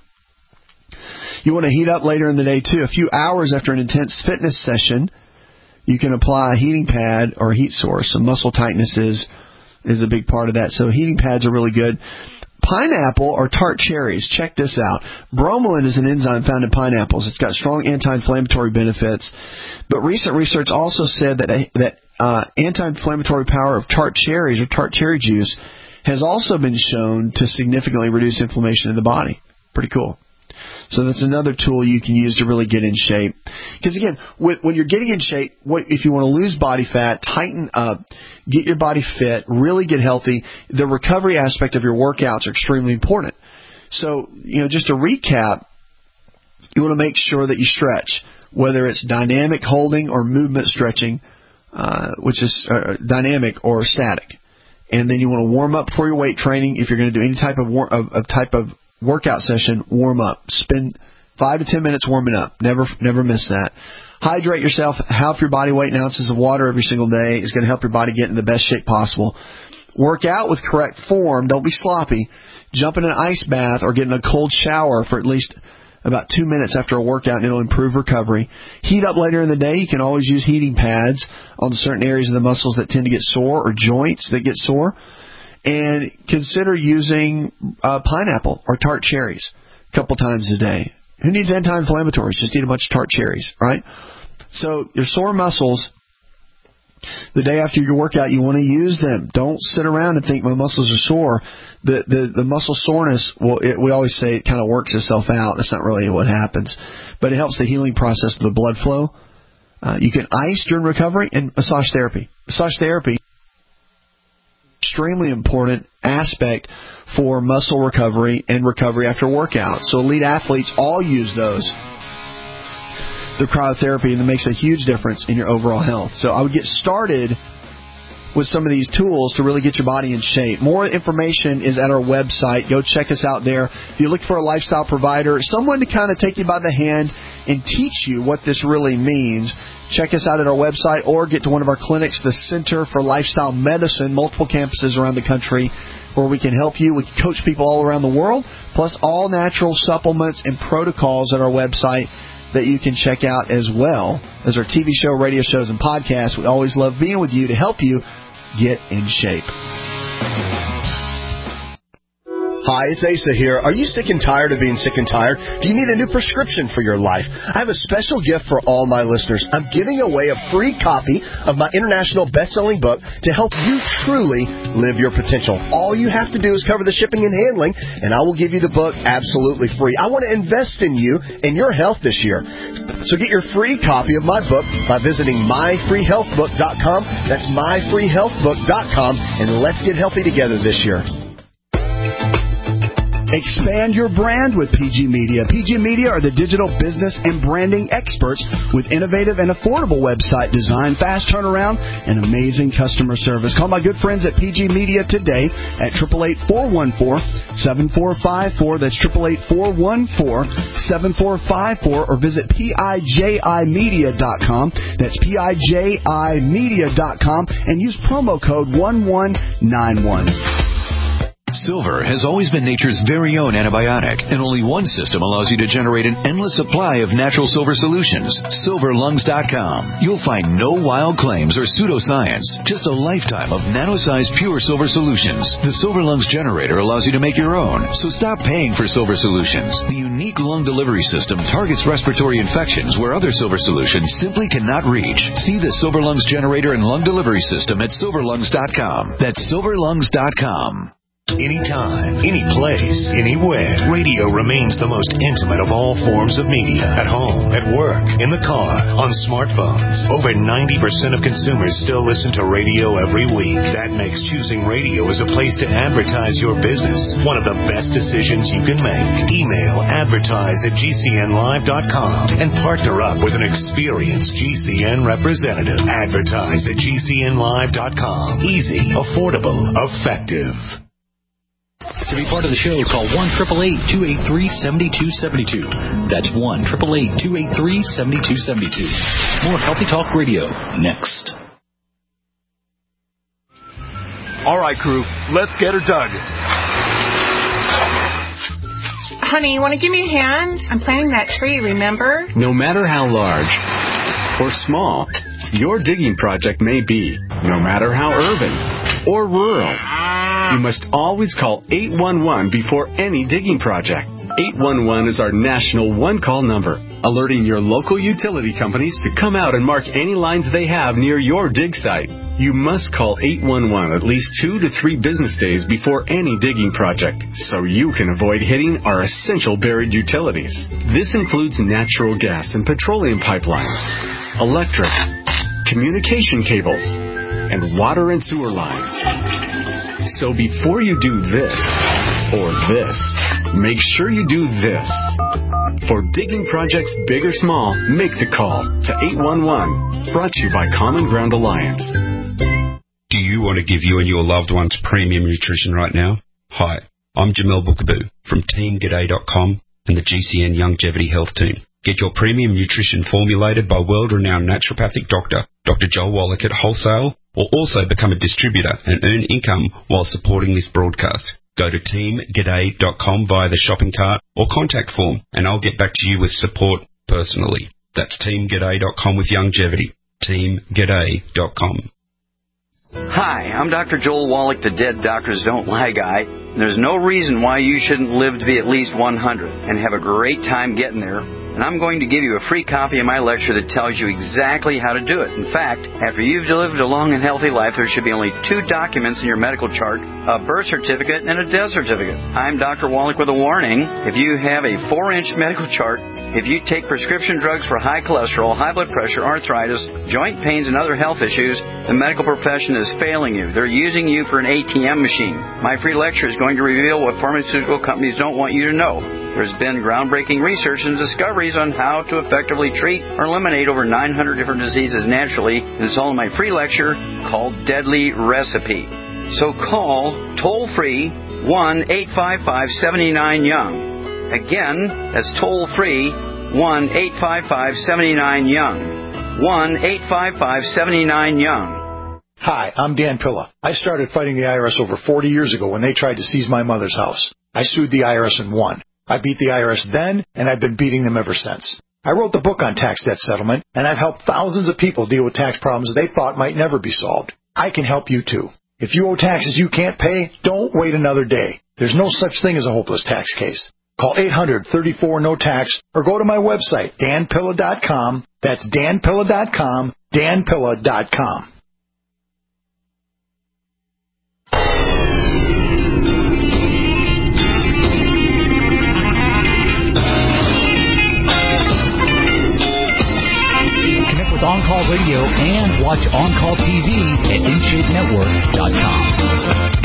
B: You want to heat up later in the day, too. A few hours after an intense fitness session, you can apply a heating pad or a heat source. So muscle tightness is, is a big part of that. So heating pads are really good. Pineapple or tart cherries. Check this out. Bromelain is an enzyme found in pineapples. It's got strong anti-inflammatory benefits. But recent research also said that a, that uh, anti-inflammatory power of tart cherries or tart cherry juice has also been shown to significantly reduce inflammation in the body. Pretty cool. So that's another tool you can use to really get in shape. Because again, when you're getting in shape, what, if you want to lose body fat, tighten up, get your body fit, really get healthy, the recovery aspect of your workouts are extremely important. So, you know, just to recap, you want to make sure that you stretch, whether it's dynamic holding or movement stretching, uh, which is uh, dynamic or static. And then you want to warm up before your weight training. If you're going to do any type of, war- of, of type of workout session, warm up. Spend five to ten minutes warming up. Never, never miss that. Hydrate yourself. Half your body weight in ounces of water every single day is going to help your body get in the best shape possible. Work out with correct form. Don't be sloppy. Jump in an ice bath or get in a cold shower for at least about two minutes after a workout, and it'll improve recovery. Heat up later in the day. You can always use heating pads on certain areas of the muscles that tend to get sore or joints that get sore. And consider using uh, pineapple or tart cherries a couple times a day. Who needs anti-inflammatories? Just eat a bunch of tart cherries, right? So your sore muscles, the day after your workout, you want to use them. Don't sit around and think my muscles are sore. The the, the muscle soreness, well, it, we always say it kind of works itself out. That's not really what happens. But it helps the healing process of the blood flow. Uh, you can ice during recovery and massage therapy. Massage therapy, extremely important aspect for muscle recovery and recovery after workout. So elite athletes all use those. The cryotherapy, and it makes a huge difference in your overall health. So I would get started with some of these tools to really get your body in shape. More information is at our website. Go check us out there. If you look for a lifestyle provider, someone to kind of take you by the hand and teach you what this really means, check us out at our website or get to one of our clinics, the Center for Lifestyle Medicine, multiple campuses around the country, where we can help you. We can coach people all around the world, plus all natural supplements and protocols at our website that you can check out as well as our T V show, radio shows, and podcasts. We always love being with you to help you get in shape.
M: Hi, it's Asa here. Are you sick and tired of being sick and tired? Do you need a new prescription for your life? I have a special gift for all my listeners. I'm giving away a free copy of my international best-selling book to help you truly live your potential. All you have to do is cover the shipping and handling, and I will give you the book absolutely free. I want to invest in you and your health this year. So get your free copy of my book by visiting my free health book dot com. That's my free health book dot com, and let's get healthy together this year.
B: Expand your brand with P G Media. P G Media are the digital business and branding experts with innovative and affordable website design, fast turnaround, and amazing customer service. Call my good friends at P G Media today at eight eight eight, four one four, seven four five four. That's eight eight eight, four one four, seven four five four, or visit P I J I media dot com. That's P I J I media dot com and use promo code one one nine one.
E: Silver has always been nature's very own antibiotic, and only one system allows you to generate an endless supply of natural silver solutions. silver lungs dot com. You'll find no wild claims or pseudoscience, just a lifetime of nano-sized pure silver solutions. The Silver Lungs generator allows you to make your own, so stop paying for silver solutions. The unique lung delivery system targets respiratory infections where other silver solutions simply cannot reach. See the Silver Lungs generator and lung delivery system at silver lungs dot com. That's silver lungs dot com.
N: Anytime, any place, anywhere, radio remains the most intimate of all forms of media. At home, at work, in the car, on smartphones. Over ninety percent of consumers still listen to radio every week. That makes choosing radio as a place to advertise your business one of the best decisions you can make. Email advertise at G C N live dot com and partner up with an experienced G C N representative. Advertise at G C N live dot com. Easy, affordable, effective.
E: To be part of the show, call one eight eight eight, two eight three, seven two seven two. That's one eight eight eight, two eight three, seven two seven two. More Healthy Talk Radio next.
O: All right, crew, let's get her dug.
P: Honey, you want to give me a hand? I'm planting that tree, remember?
Q: No matter how large or small your digging project may be, no matter how urban or rural, you must always call eight one one before any digging project. eight one one is our national one-call number, alerting your local utility companies to come out and mark any lines they have near your dig site. You must call eight one one at least two to three business days before any digging project, so you can avoid hitting our essential buried utilities. This includes natural gas and petroleum pipelines, electric, communication cables, and water and sewer lines. So before you do this or this, make sure you do this. For digging projects big or small, make the call to eight one one. Brought to you by Common Ground Alliance.
R: Do you want to give you and your loved ones premium nutrition right now? Hi, I'm Jamel Bookaboo from team g'day dot com and the G C N Longevity Health Team. Get your premium nutrition formulated by world-renowned naturopathic doctor, Doctor Joel Wallach at wholesale, or also become a distributor and earn income while supporting this broadcast. Go to team g'day dot com via the shopping cart or contact form, and I'll get back to you with support personally. That's team g'day dot com with longevity. team g'day dot com.
S: Hi, I'm Doctor Joel Wallach, the Dead Doctors Don't Lie guy. There's no reason why you shouldn't live to be at least one hundred and have a great time getting there. And I'm going to give you a free copy of my lecture that tells you exactly how to do it. In fact, after you've lived a long and healthy life, there should be only two documents in your medical chart, a birth certificate and a death certificate. I'm Doctor Wallach with a warning. If you have a four-inch medical chart, if you take prescription drugs for high cholesterol, high blood pressure, arthritis, joint pains, and other health issues, the medical profession is failing you. They're using you for an A T M machine. My free lecture is going to reveal what pharmaceutical companies don't want you to know. There's been groundbreaking research and discoveries on how to effectively treat or eliminate over nine hundred different diseases naturally, and it's all in my free lecture called Deadly Recipe. So call toll-free one eight five five, seven nine, young. Again, that's toll-free one eight five five, seven nine, young. one eight five five, seven nine, young.
T: Hi, I'm Dan Pilla. I started fighting the I R S over forty years ago when they tried to seize my mother's house. I sued the I R S and won. I beat the I R S then, and I've been beating them ever since. I wrote the book on tax debt settlement, and I've helped thousands of people deal with tax problems they thought might never be solved. I can help you too. If you owe taxes you can't pay, don't wait another day. There's no such thing as a hopeless tax case. Call eight hundred, thirty-four, no tax or go to my website, dan pilla dot com. That's dan pilla dot com, dan pilla dot com.
U: On Call Radio and watch On Call T V at in shape network dot com.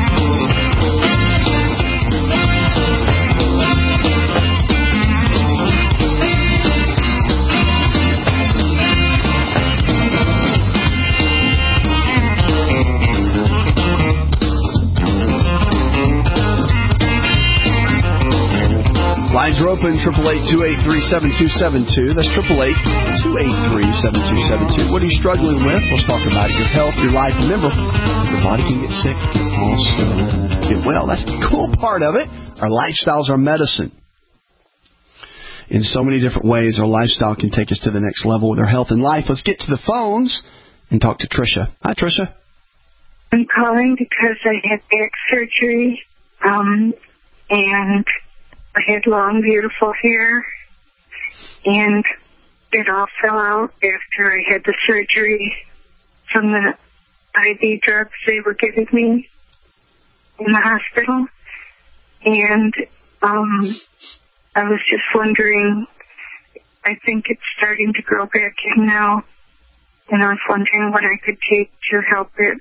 B: Lines are open, eight eight eight, two eight three, seven two seven two. That's eight eight eight, two eight three, seven two seven two. What are you struggling with? Let's talk about it. Your health, your life. Remember, your body can get sick, but also get well. That's the cool part of it. Our lifestyles are medicine. In so many different ways, our lifestyle can take us to the next level with our health and life. Let's get to the phones and talk to Tricia. Hi, Tricia.
V: I'm calling because I had back surgery, um, and I had long, beautiful hair, and it all fell out after I had the surgery from the I V drugs they were giving me in the hospital. And um, I was just wondering, I think it's starting to grow back in now, and I was wondering what I could take to help it.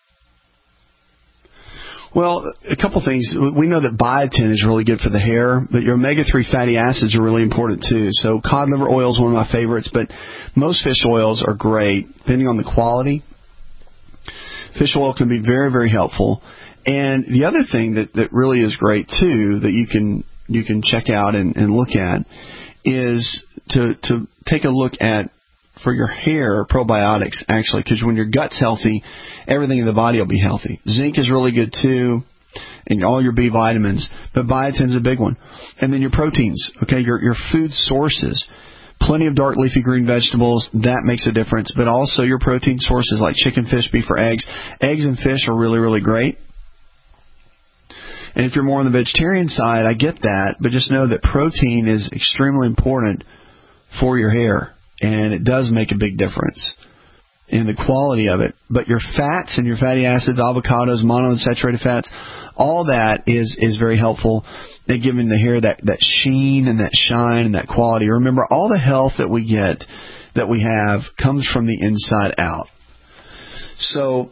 B: Well, a couple things. We know that biotin is really good for the hair, but your omega three fatty acids are really important too. So cod liver oil is one of my favorites, but most fish oils are great, depending on the quality. Fish oil can be very, very helpful. And the other thing that, that really is great too, that you can you can check out and, and look at, is to to take a look at, for your hair, probiotics, actually, because when your gut's healthy, everything in the body will be healthy. Zinc is really good, too, and all your B vitamins, but biotin's a big one. And then your proteins, okay, your your food sources. Plenty of dark leafy green vegetables, that makes a difference, but also your protein sources like chicken, fish, beef, or eggs. Eggs and fish are really, really great. And if you're more on the vegetarian side, I get that, but just know that protein is extremely important for your hair. And it does make a big difference in the quality of it. But your fats and your fatty acids, avocados, monounsaturated fats, all that is, is very helpful at giving the hair that, that sheen and that shine and that quality. Remember, all the health that we get, that we have, comes from the inside out. So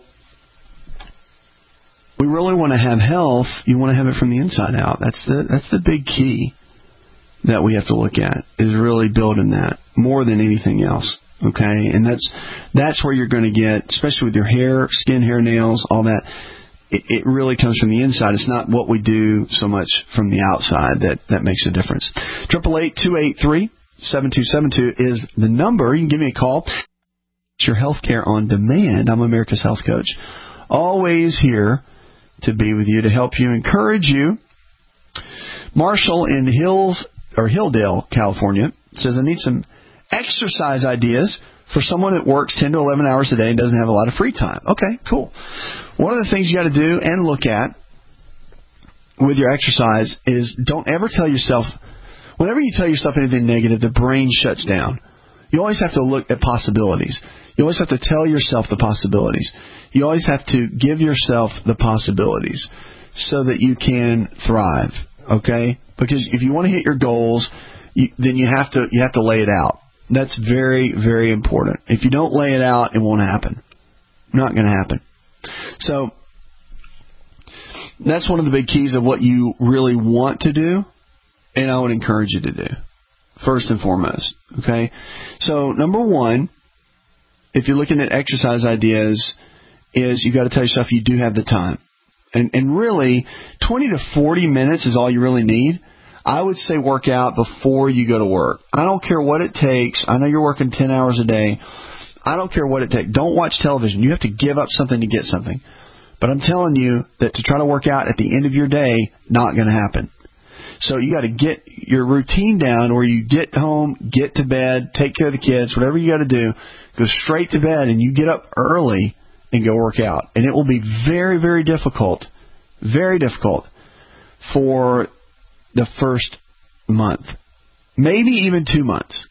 B: we really want to have health. You want to have it from the inside out. That's the that's the big key that we have to look at, is really building that more than anything else. Okay, and that's that's where you're going to get, especially with your hair, skin, hair, nails, all that. It, it really comes from the inside. It's not what we do so much from the outside that, that makes a difference. Triple eight two eight three seven two seven two is the number. You can give me a call. It's your healthcare on demand. I'm America's Health Coach, always here to be with you, to help you, encourage you. Marshall in Hills or Hilldale, California, says, I need some exercise ideas for someone that works ten to eleven hours a day and doesn't have a lot of free time. Okay, cool. One of the things you got to do and look at with your exercise is don't ever tell yourself, whenever you tell yourself anything negative, the brain shuts down. You always have to look at possibilities. You always have to tell yourself the possibilities. You always have to give yourself the possibilities so that you can thrive, okay? Because if you want to hit your goals, you, then you have to you have to lay it out. That's very, very important. If you don't lay it out, it won't happen. Not going to happen. So that's one of the big keys of what you really want to do and I would encourage you to do, first and foremost. Okay? So, number one, if you're looking at exercise ideas, is you got to tell yourself you do have the time. And, and really, twenty to forty minutes is all you really need. I would say work out before you go to work. I don't care what it takes. I know you're working ten hours a day. I don't care what it takes. Don't watch television. You have to give up something to get something. But I'm telling you that to try to work out at the end of your day, not going to happen. So you got to get your routine down where you get home, get to bed, take care of the kids, whatever you got to do, go straight to bed and you get up early and go work out. And it will be very, very difficult, very difficult for the first month, maybe even two months.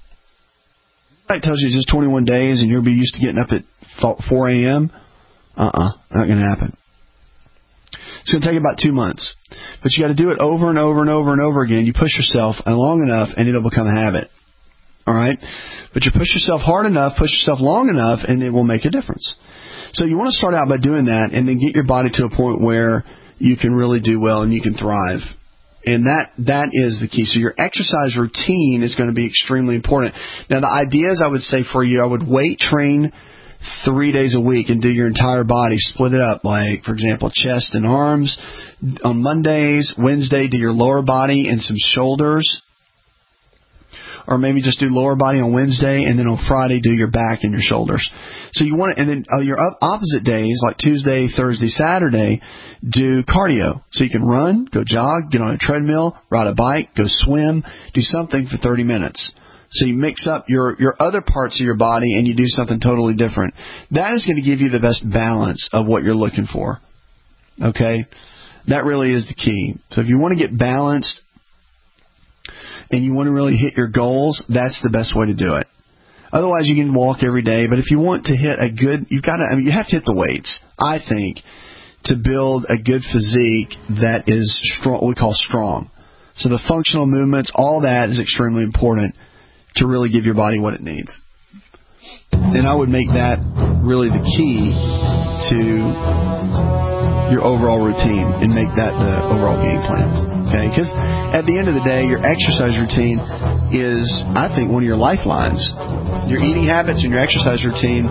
B: It tells you just twenty-one days and you'll be used to getting up at four a.m. Uh-uh, not going to happen. It's going to take about two months. But you got to do it over and over and over and over again. You push yourself long enough and it'll become a habit. All right? But you push yourself hard enough, push yourself long enough, and it will make a difference. So you want to start out by doing that and then get your body to a point where you can really do well and you can thrive. And that that is the key. So your exercise routine is going to be extremely important. Now, the ideas I would say for you, I would weight train three days a week and do your entire body. Split it up, like, for example, chest and arms. On Mondays, Wednesday, do your lower body and some shoulders. Or maybe just do lower body on Wednesday, and then on Friday, do your back and your shoulders. So you want to, and then uh, your opposite days, like Tuesday, Thursday, Saturday, do cardio. So you can run, go jog, get on a treadmill, ride a bike, go swim, do something for thirty minutes. So you mix up your, your other parts of your body and you do something totally different. That is going to give you the best balance of what you're looking for. Okay? That really is the key. So if you want to get balanced and you want to really hit your goals, that's the best way to do it. Otherwise, you can walk every day. But if you want to hit a good, you've got to, I mean, you have to hit the weights, I think, to build a good physique that is strong, what we call strong. So the functional movements, all that is extremely important to really give your body what it needs. And I would make that really the key to your overall routine and make that the overall game plan. Okay? Because at the end of the day, your exercise routine is, I think, one of your lifelines. Your eating habits and your exercise routine,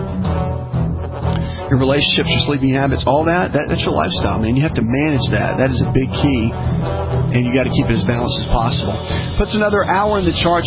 B: your relationships, your sleeping habits, all that, that that's your lifestyle, man. You have to manage that. That is a big key. And you got to keep it as balanced as possible. Puts another hour in the charge.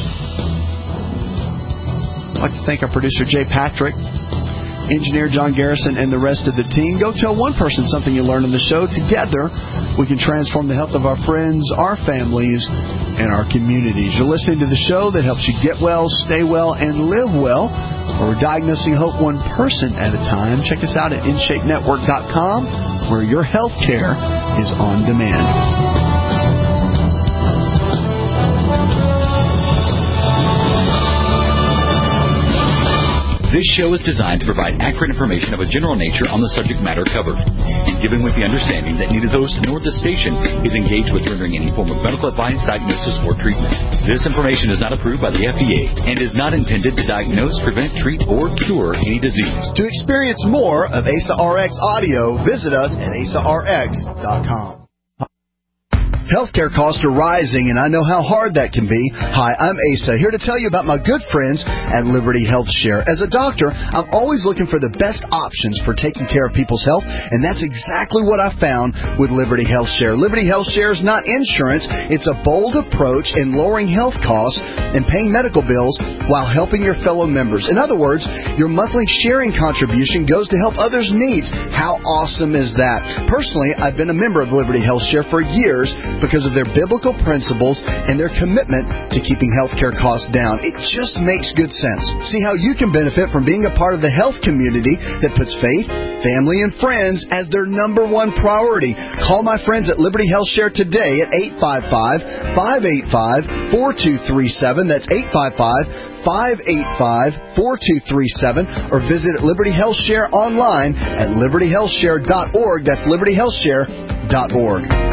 B: I'd like to thank our producer, Jay Patrick, engineer John Garrison, and the rest of the team. Go tell one person something you learned on the show. Together, we can transform the health of our friends, our families, and our communities. You're listening to the show that helps you get well, stay well, and live well. We're diagnosing hope one person at a time. Check us out at in shape network dot com, where your health care is on demand.
U: This show is designed to provide accurate information of a general nature on the subject matter covered, and given with the understanding that neither host nor the station is engaged with rendering any form of medical advice, diagnosis, or treatment. This information is not approved by the F D A and is not intended to diagnose, prevent, treat, or cure any disease.
M: To experience more of A S A R X audio, visit us at A S A R X dot com. Healthcare costs are rising, and I know how hard that can be. Hi, I'm Asa, here to tell you about my good friends at Liberty Health Share. As a doctor, I'm always looking for the best options for taking care of people's health, and that's exactly what I found with Liberty Health Share. Liberty Health Share is not insurance. It's a bold approach in lowering health costs and paying medical bills while helping your fellow members. In other words, your monthly sharing contribution goes to help others' needs. How awesome is that? Personally, I've been a member of Liberty Health Share for years because of their biblical principles and their commitment to keeping healthcare costs down. It just makes good sense. See how you can benefit from being a part of the health community that puts faith, family, and friends as their number one priority. Call my friends at Liberty Health Share today at eight five five, five eight five, four two three seven. That's eight five five, five eight five, four two three seven. Or visit Liberty Health Share online at liberty health share dot org. That's liberty health share dot org.